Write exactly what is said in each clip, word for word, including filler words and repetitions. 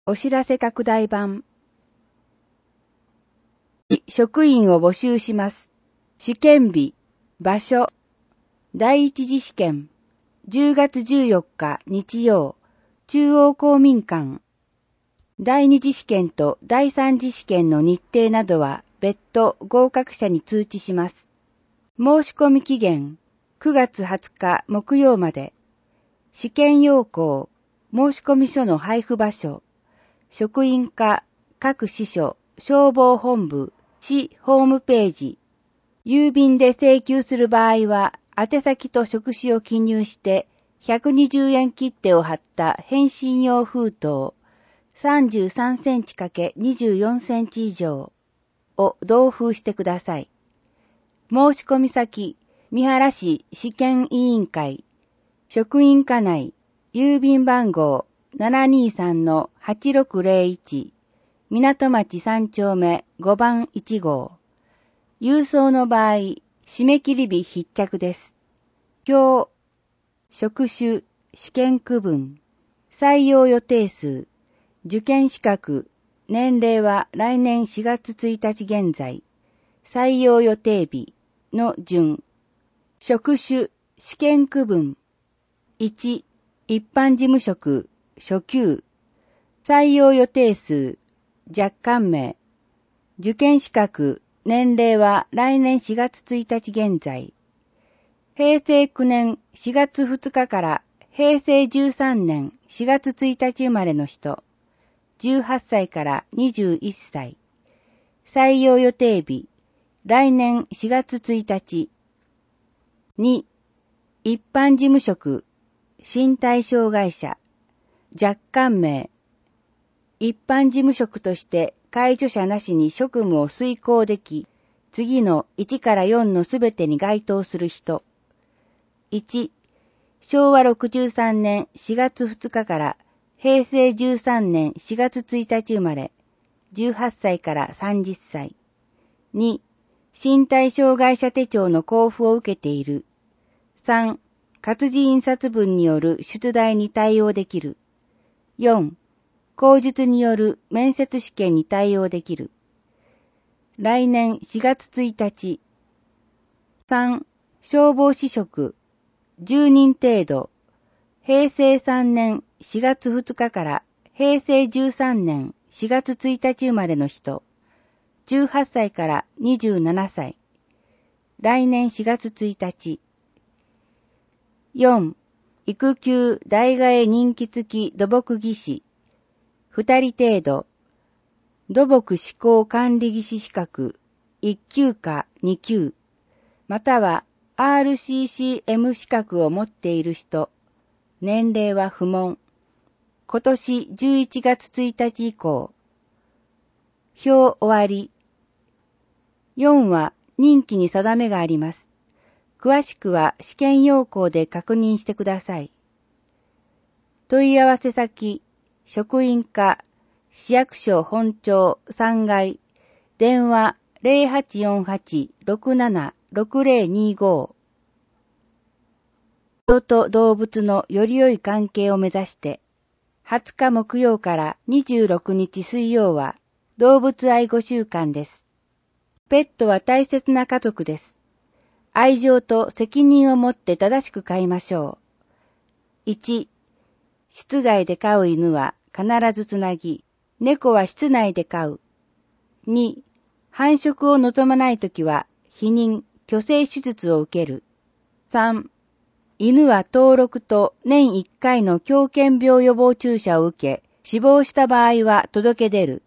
お知らせ拡大版。職員を募集します。試験日、場所、第一次試験、じゅうがつじゅうよっか日曜、中央公民館。第二次試験と第三次試験の日程などは別途合格者に通知します。申し込み期限、くがつはつか木曜まで。試験要項、申込書の配布場所、職員課、各支所、消防本部、市ホームページ。郵便で請求する場合は、宛先と職種を記入して、ひゃくにじゅうえん切手を貼った返信用封筒、さんじゅうさんセンチ×にじゅうよんセンチ以上を同封してください。申し込み先、三原市試験委員会、職員課内、郵便番号 ななにーさんのはちろくぜろいち、港町さん丁目ごばんいち号。郵送の場合、締め切り日必着です。表、職種、試験区分、採用予定数、受験資格、年齢は来年しがつついたち現在、採用予定日の順。職種、試験区分。いち、一般事務職、初級。採用予定数、若干名。受験資格、年齢は来年しがつついたち現在。へいせいきゅうねんしがつふつかからへいせいじゅうさんねんしがつついたち生まれの人。じゅうはっさいからにじゅういっさい。採用予定日、来年しがつついたち。に、一般事務職、身体障害者、若干名。一般事務職として介助者なしに職務を遂行でき、次のいちからよんのすべてに該当する人。いち、しょうわろくじゅうさんねんしがつふつかからへいせいじゅうさんねんしがつついたち生まれ、じゅうはっさいからさんじゅっさい。に、身体障害者手帳の交付を受けている。さん、活字印刷分による出題に対応できる。よん、口述による面接試験に対応できる。来年しがつついたち。さん、消防士職、じゅうにん程度。へいせいさんねんしがつふつかからへいせいじゅうさんねんしがつついたち生まれの人。じゅうはっさいからにじゅうななさい。来年しがつついたち。よん、育休代替え任期付き土木技師。ふたり程度。土木施工管理技師資格いっきゅうかにきゅう、または アールシーシーエム 資格を持っている人。年齢は不問。今年じゅういちがつついたち以降。表終わり。よんは任期に定めがあります。詳しくは試験要項で確認してください。問い合わせ先、職員課、市役所本庁さんがい、電話 ゼロはちよんはち ろくなな ろくゼロにご。人と動物のより良い関係を目指して、はつか木曜からにじゅうろくにち水曜は動物愛護週間です。ペットは大切な家族です。愛情と責任を持って正しく飼いましょう。いち、室外で飼う犬は必ずつなぎ、猫は室内で飼う。に、繁殖を望まないときは避妊、去勢手術を受ける。さん、犬は登録と年いっかいの狂犬病予防注射を受け、死亡した場合は届け出る。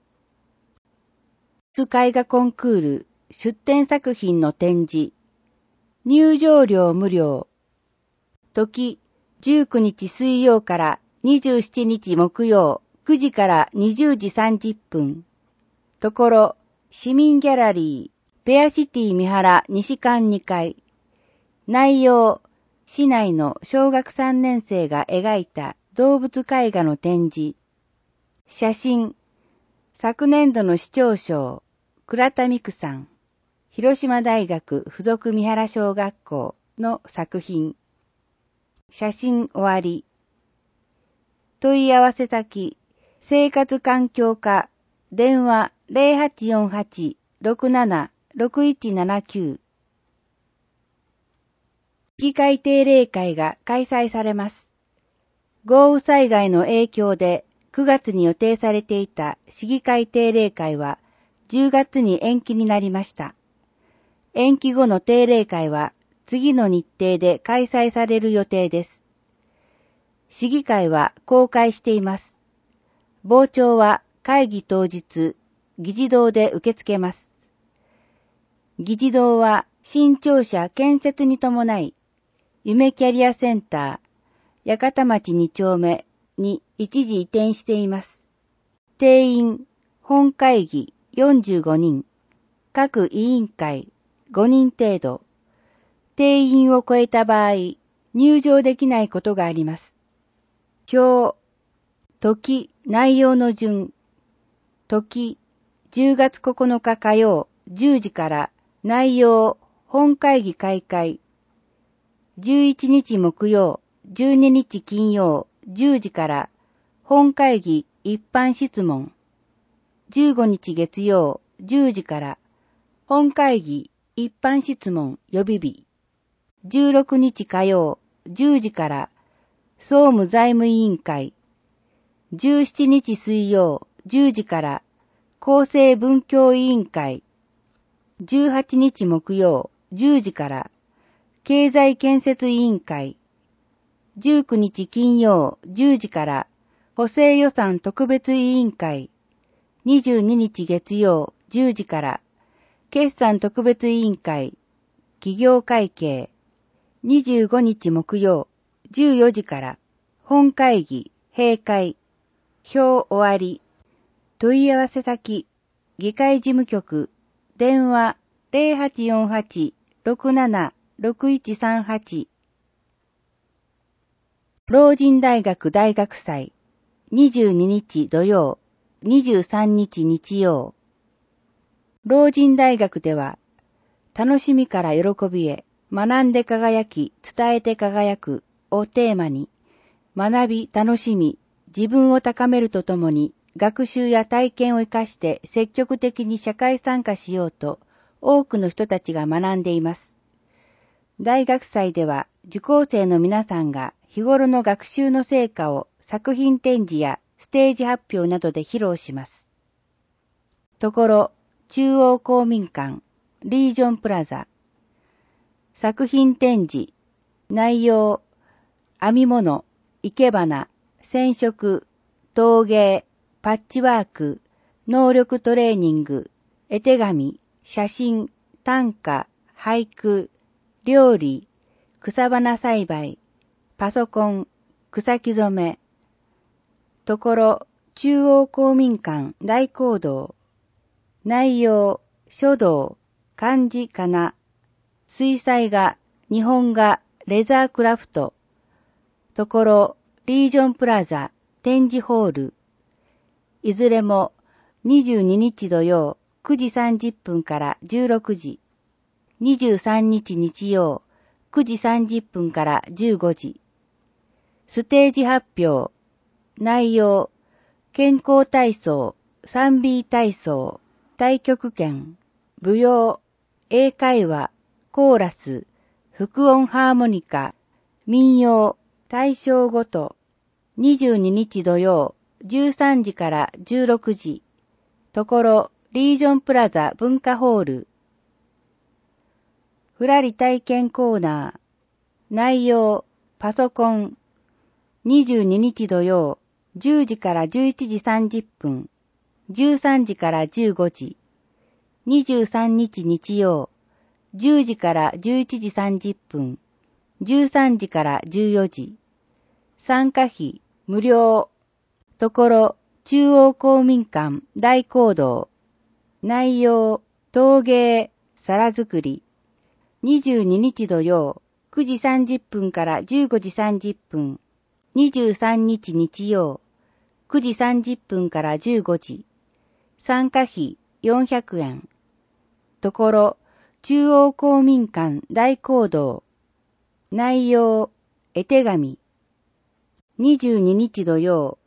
絵画コンクール、出展作品の展示。入場料無料。時、じゅうくにち水曜からにじゅうしちにち木曜、くじからにじゅうじさんじゅっぷん。ところ、市民ギャラリー、ペアシティ三原西館にかい。内容、市内の小学さんねん生が描いた動物絵画の展示。写真、昨年度の市長賞、倉田美久さん。広島大学附属三原小学校の作品。写真終わり。問い合わせ先、 生活環境課、電話 ゼロはちよんはち ろくなな ろくいちななきゅう。市議会定例会が開催されます。豪雨災害の影響でくがつに予定されていた市議会定例会はじゅうがつに延期になりました。延期後の定例会は次の日程で開催される予定です。市議会は公開しています。傍聴は会議当日、議事堂で受け付けます。議事堂は新庁舎建設に伴い、夢キャリアセンター、八幡町に丁目に一時移転しています。定員、本会議よんじゅうごにん、各委員会ごにん程度、定員を超えた場合、入場できないことがあります。表、時、内容の順、時、じゅうがつここのか火曜じゅうじから内容、本会議開会、じゅういちにち木曜、じゅうににち金曜じゅうじから本会議一般質問、じゅうごにち月曜じゅうじから本会議一般質問予備日、じゅうろくにち火曜じゅうじから総務財務委員会、じゅうしちにち水曜じゅうじから厚生文教委員会、じゅうはちにち木曜じゅうじから経済建設委員会、じゅうくにち金曜じゅうじから補正予算特別委員会、にじゅうににち月曜じゅうじから決算特別委員会、企業会計、にじゅうごにち木曜じゅうよじから本会議閉会、表終わり、問い合わせ先、議会事務局、電話 ゼロはちよんはち ろくなな ろくいちさんはち。老人大学大学祭、にじゅうににち土曜、にじゅうさんにち日曜。老人大学では、楽しみから喜びへ、学んで輝き、伝えて輝くをテーマに、学び、楽しみ、自分を高めるとともに、学習や体験を生かして積極的に社会参加しようと、多くの人たちが学んでいます。大学祭では、受講生の皆さんが日頃の学習の成果を作品展示やステージ発表などで披露します。ところ、中央公民館、リージョンプラザ。作品展示、内容、編み物、生け花、染色、陶芸、パッチワーク、能力トレーニング、絵手紙、写真、短歌、俳句、料理、草花栽培、パソコン、草木染め。ところ、中央公民館大講堂。内容、書道、漢字かな。水彩画、日本画、レザークラフト。ところ、リージョンプラザ、展示ホール。いずれもにじゅうににち土曜くじさんじゅっぷんからじゅうろくじ。にじゅうさんにち日曜くじさんじゅっぷんからじゅうごじ。ステージ発表。内容、健康体操、さんビー 体操、太極拳、舞踊、英会話、コーラス、複音ハーモニカ、民謡、対象ごと。にじゅうににち土曜じゅうさんじからじゅうろくじ。ところ、リージョンプラザ文化ホール。ふらり体験コーナー。内容、パソコン。にじゅうににち土曜じゅうじからじゅういちじさんじゅっぷん。じゅうさんじからじゅうごじ。にじゅうさんにち日曜じゅうじからじゅういちじさんじゅっぷん。じゅうさんじからじゅうよじ。参加費、無料。ところ、中央公民館大講堂。内容、陶芸、皿作り。にじゅうににち土曜くじさんじゅっぷんからじゅうごじさんじゅっぷん。にじゅうさんにち日曜くじさんじゅっぷんからじゅうごじ。参加費よんひゃくえん。ところ、中央公民館大講堂。内容、絵手紙。にじゅうににち土曜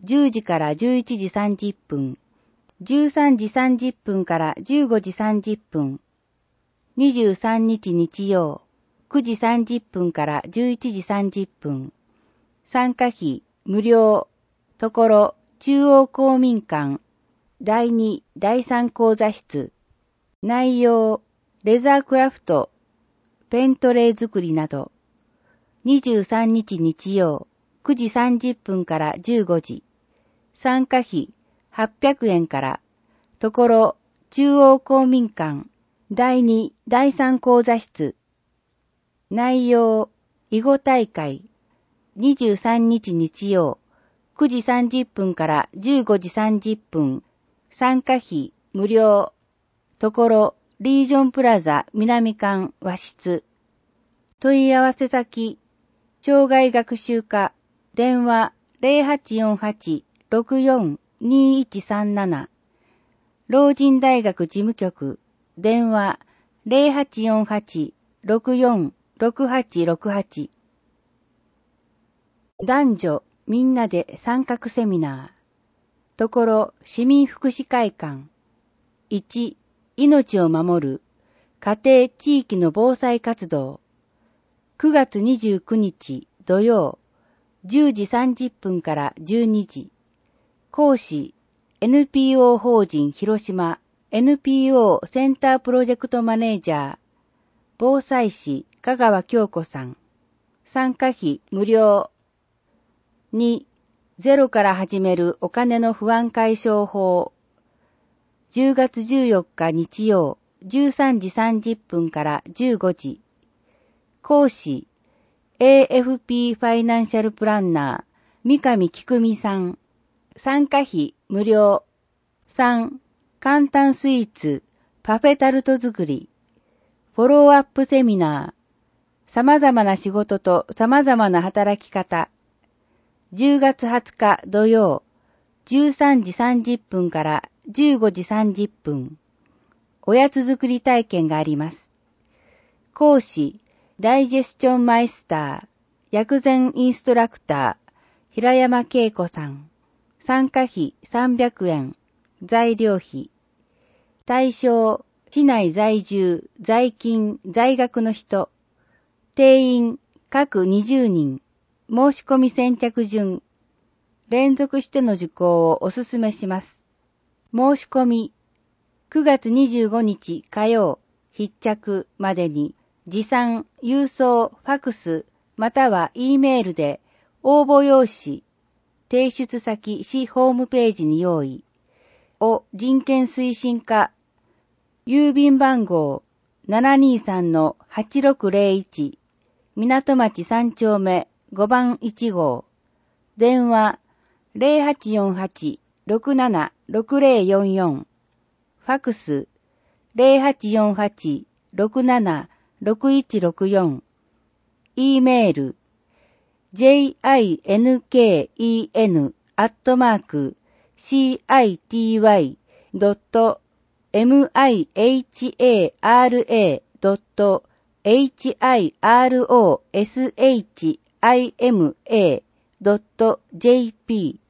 じゅうじからじゅういちじさんじゅっぷん、じゅうさんじさんじゅっぷんからじゅうごじさんじゅっぷん、にじゅうさんにち日曜、くじさんじゅっぷんからじゅういちじさんじゅっぷん、参加費無料、ところ中央公民館、だいに、だいさん講座室、内容、レザークラフト、ペントレー作りなど、にじゅうさんにち日曜、くじさんじゅっぷんからじゅうごじ、参加費はっぴゃくえんから、ところ中央公民館、だいに、だいさん講座室、内容、囲碁大会、にじゅうさんにち日曜、くじさんじゅっぷんからじゅうごじさんじゅっぷん、参加費無料、ところリージョンプラザ南館和室、問い合わせ先、障害学習課、電話 ゼロはちよんはち ろくよん にいちさんなな、老人大学事務局、電話 ゼロはちよんはち ろくよん ろくはちろくはち。男女みんなで参画セミナー。ところ市民福祉会館。いち、命を守る家庭地域の防災活動。くがつにじゅうくにち土曜、じゅうじさんじゅっぷんからじゅうにじ。講師 エヌピーオー 法人広島 エヌピーオー センタープロジェクトマネージャー防災士香川京子さん。参加費無料。に、ゼロから始めるお金の不安解消法。じゅうがつじゅうよっか日曜、じゅうさんじさんじゅっぷんからじゅうごじ。講師 エーエフピー ファイナンシャルプランナー三上菊美さん。参加費無料。さん、簡単スイーツパフェタルト作り。フォローアップセミナー。様々な仕事と様々な働き方。じゅうがつはつか土曜、じゅうさんじさんじゅっぷんからじゅうごじさんじゅっぷん。おやつ作り体験があります。講師、ダイジェスチョンマイスター、薬膳インストラクター、平山恵子さん。参加費さんびゃくえん。材料費。対象、市内在住、在勤、在学の人。定員、各にじゅうにん。申し込み先着順。連続しての受講をお勧めします。申し込み、くがつにじゅうごにち火曜、必着までに、持参、郵送、ファクス、または E メールで、応募用紙、提出先市ホームページに用意。を人権推進課、郵便番号 ななにさんのはちろくゼロいち、港町さん丁目ごばんいち号。電話ゼロはちよんはち ろくなな ろくゼロよんよん。ファクスゼロはちよんはち ろくなな ろくいちろくよん。E メール ジェイアイエヌケーイーエヌ アットマーク シーアイティーワイ ドット エムアイエイチエーアールエー ドット エイチアイアールオーエスエイチアイエムエー ドット ジェーピー